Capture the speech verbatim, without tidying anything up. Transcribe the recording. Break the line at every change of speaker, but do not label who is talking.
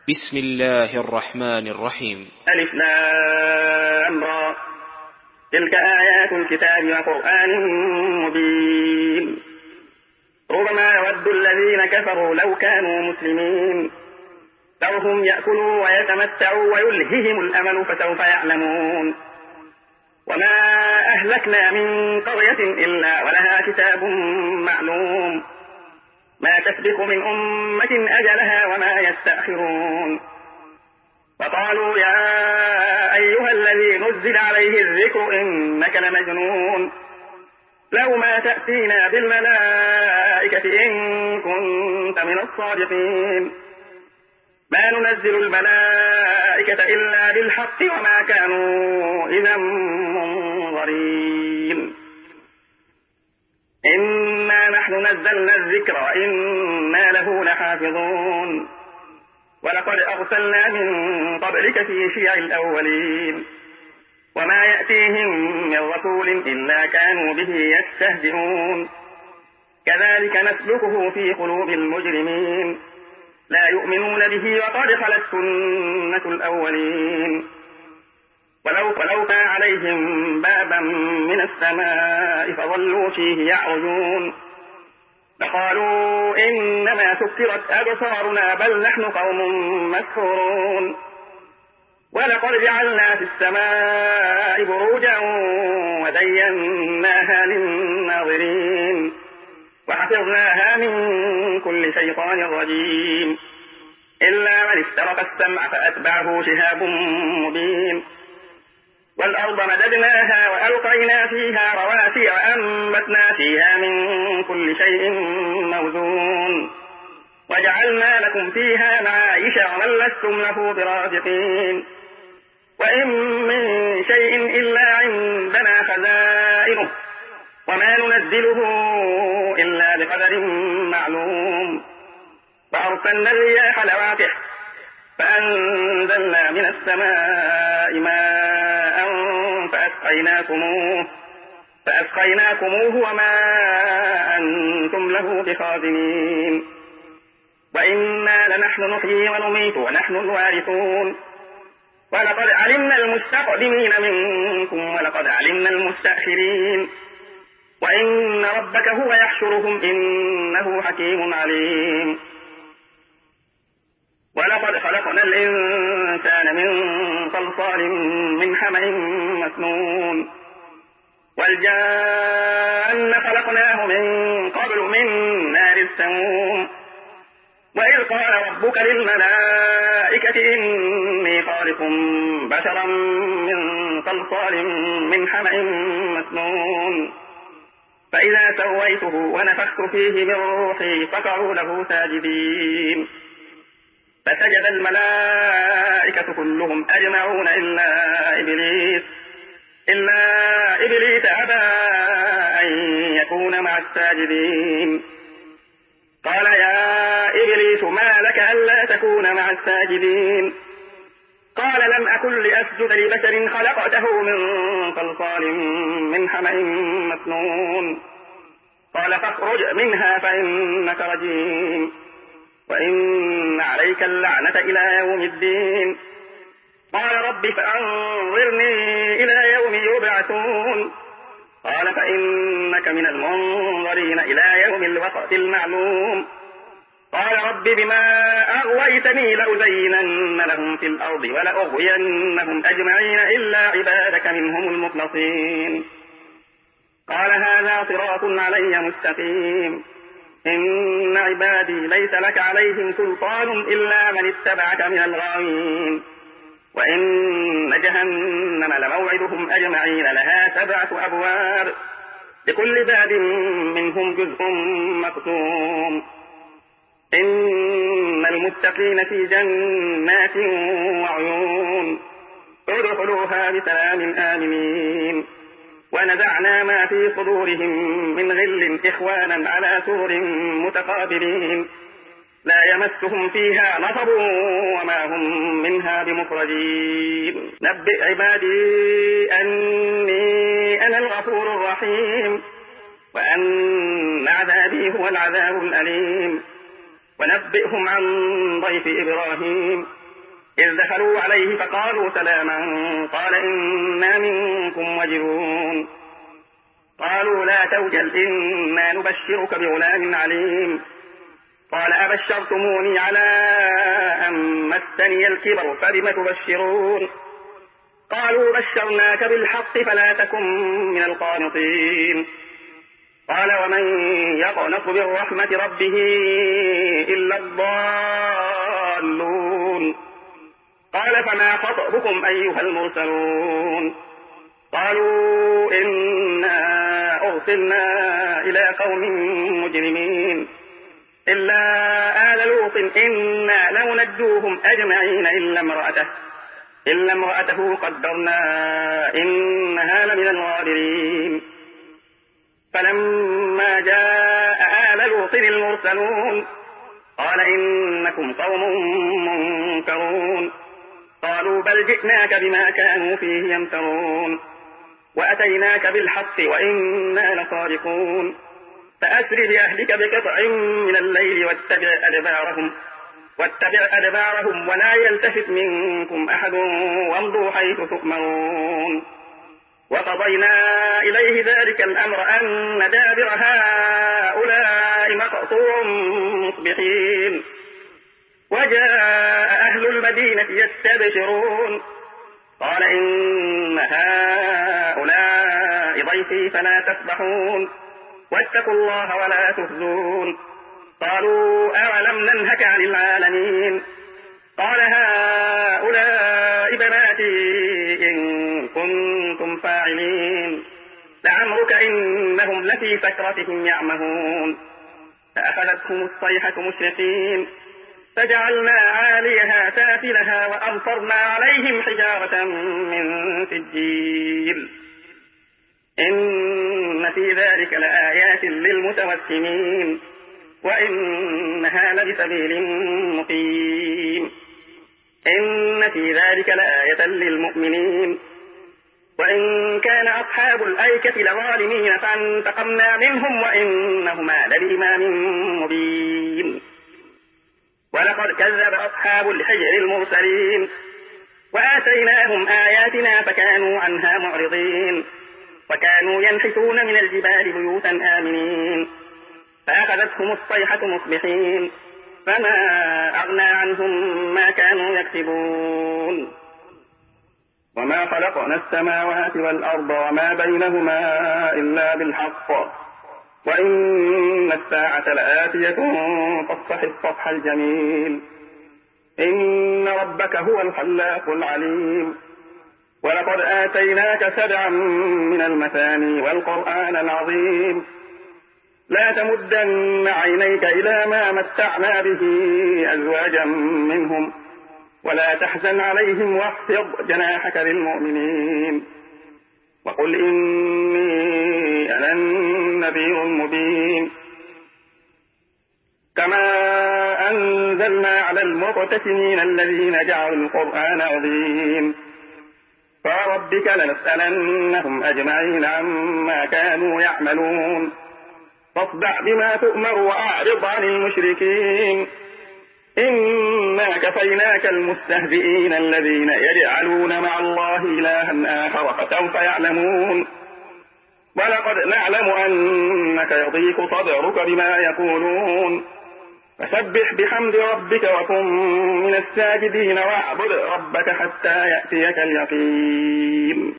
بسم الله الرحمن الرحيم.
ألف لام را، تلك آيات الكتاب وقرآن مبين. ربما يود الذين كفروا لو كانوا مسلمين، ذرهم يأكلوا ويتمتعوا ويلههم الأمل فسوف يعلمون. وما أهلكنا من قرية إلا ولها كتاب معلوم، ما تسبق من أمة أجلها وما يستأخرون. وقالوا يا أيها الذي نزل عليه الذكر إنك لمجنون، لو ما تأتينا بالملائكة إن كنت من الصادقين. ما ننزل الملائكة إلا بالحق وما كانوا إذا منظرين. إنا نحن نزلنا الذكر وإنا له لحافظون. ولقد أرسلنا من قبلك في شيع الأولين، وما يأتيهم من رسول إلا كانوا به يستهزئون. كذلك نسلكه في قلوب المجرمين، لا يؤمنون به وقد خلت سنة الأولين. ولو فلونا عليهم بابا من السماء فظلوا فيه يعرجون، فقالوا إنما سكرت أبصارنا بل نحن قوم مسحورون. ولقد جعلنا في السماء بروجا وزيناها للناظرين، وحفظناها من كل شيطان رجيم، إلا من استرق السمع فأتبعه شهاب مبين. والأرض مددناها وألقينا فيها رواسي وأنبتنا فيها من كل شيء موزون، وجعلنا لكم فيها معايش ومن لستم له برازقين. وإن من شيء إلا عندنا خزائنه وما ننزله إلا بقدر معلوم. وأرسلنا الرياح لواقح فأنزلنا من السماء ماء فأسقيناكموه, فأسقيناكموه وما أنتم له بخازنين. وإنا لنحن نحيي ونميت ونحن الوارثون. ولقد علمنا المستقدمين منكم ولقد علمنا المستأخرين. وإن ربك هو يحشرهم إنه حكيم عليم. ولقد خلقنا الإنسان من صلصال من حمأ مسنون. والجان خلقناه من قبل من نار السموم. وإذ قال ربك للملائكة إني خالق بشرا من صلصال من حمأ مسنون، فإذا سويته ونفخت فيه من روحي فقعوا له ساجدين. فسجد الملائكة كلهم أجمعون إلا إبليس إلا إبليس أبى أن يكون مع الساجدين. قال يا إبليس ما لك ألا تكون مع الساجدين؟ قال لم أكن لأسجد لبشر خلقته من صلصال من حمأ مسنون. قال فاخرج منها فإنك رجيم وإن عليك اللعنة إلى يوم الدين. قال رب فأنظرني إلى يوم يبعثون. قال فإنك من المنظرين إلى يوم الوقت المعلوم. قال رب بما أغويتني لأزينن لهم في الأرض ولأغوينهم أجمعين إلا عبادك منهم المخلصين. قال هذا صراط علي مستقيم. إن عبادي ليس لك عليهم سلطان إلا من اتبعك من الغاوين. وإن جهنم لموعدهم أجمعين لها سبعة أبواب لكل باب منهم جزء مقسوم. إن المتقين في جنات وعيون ادخلوها بسلام آمنين. ونزعنا ما في صدورهم من غل إخوانا على سرر متقابلين لا يمسهم فيها نصب وما هم منها بمخرجين. نبئ عبادي أني أنا الغفور الرحيم وأن عذابي هو العذاب الأليم. ونبئهم عن ضيف إبراهيم إذ دخلوا عليه فقالوا سلاما قال إنا منكم وجلون قالوا لا توجل إنا نبشرك بغلام عليم قال أبشرتموني على أن مسني الكبر فبم تبشرون قالوا بشرناك بالحق فلا تكن من القانطين قال ومن يقنط من رحمة ربه إلا الضالون قال فما خطبكم أيها المرسلون قالوا إنا أرسلنا إلى قوم مجرمين إلا آل لوط إنا لمنجوهم أجمعين إلا امرأته إلا امرأته قدرنا إنها لمن الغابرين فلما جاء آل لوط المرسلون قال إنكم قوم منكرون قالوا بل جئناك بما كانوا فيه يمترون وأتيناك بالحق وإنا لصادقون فأسر بأهلك بقطع من الليل واتبع أدبارهم واتبع أدبارهم ولا يلتفت منكم أحد وامضوا حيث تؤمرون وقضينا إليه ذلك الأمر أن دابر هؤلاء مقطوع مصبحين وجاء أهل المدينة يستبشرون قال إن هؤلاء ضيفي فلا تفضحون واتقوا الله ولا تخزون قالوا أولم ننهك عن العالمين قال هؤلاء بناتي إن كنتم فاعلين لعمرك إنهم لفي سكرتهم يعمهون فأخذتهم الصيحة مشرقين فجعلنا عاليها سافلها وأمطرنا عليهم حجارة من سجيل إن في ذلك لآيات للمتوسمين وإنها لبسبيل مقيم إن في ذلك لآية للمؤمنين وإن كان أصحاب الأيكة لظالمين فانتقمنا منهم وإنهما لبإمام مبين ولقد كذب أصحاب الحجر المرسلين وآتيناهم آياتنا فكانوا عنها معرضين وكانوا ينحتون من الجبال بيوتا آمنين فأخذتهم الصيحة مصبحين فما أغنى عنهم ما كانوا يكسبون وما خلقنا السماوات والأرض وما بينهما إلا بالحق وإن الساعة لآتية فاصفح الصفح الجميل إن ربك هو الخلاق العليم ولقد آتيناك سبعا من المثاني والقرآن العظيم لا تمدن عينيك إلى ما متعنا به أزواجا منهم ولا تحزن عليهم واخفض جناحك للمؤمنين وقل إني أنا النذير المبين كما أنزلنا على المقتسمين الذين جعلوا القرآن عظيم فربك لنسألنهم أجمعين عما كانوا يعملون فاصدع بما تؤمر وأعرض عن المشركين إنا كفيناك المستهزئين الذين يجعلون مع الله إلها آخر فسوف يعلمون ولقد نعلم أنك يضيق صدرك بما يقولون فسبح بحمد ربك وكن من الساجدين واعبد ربك حتى يأتيك اليقين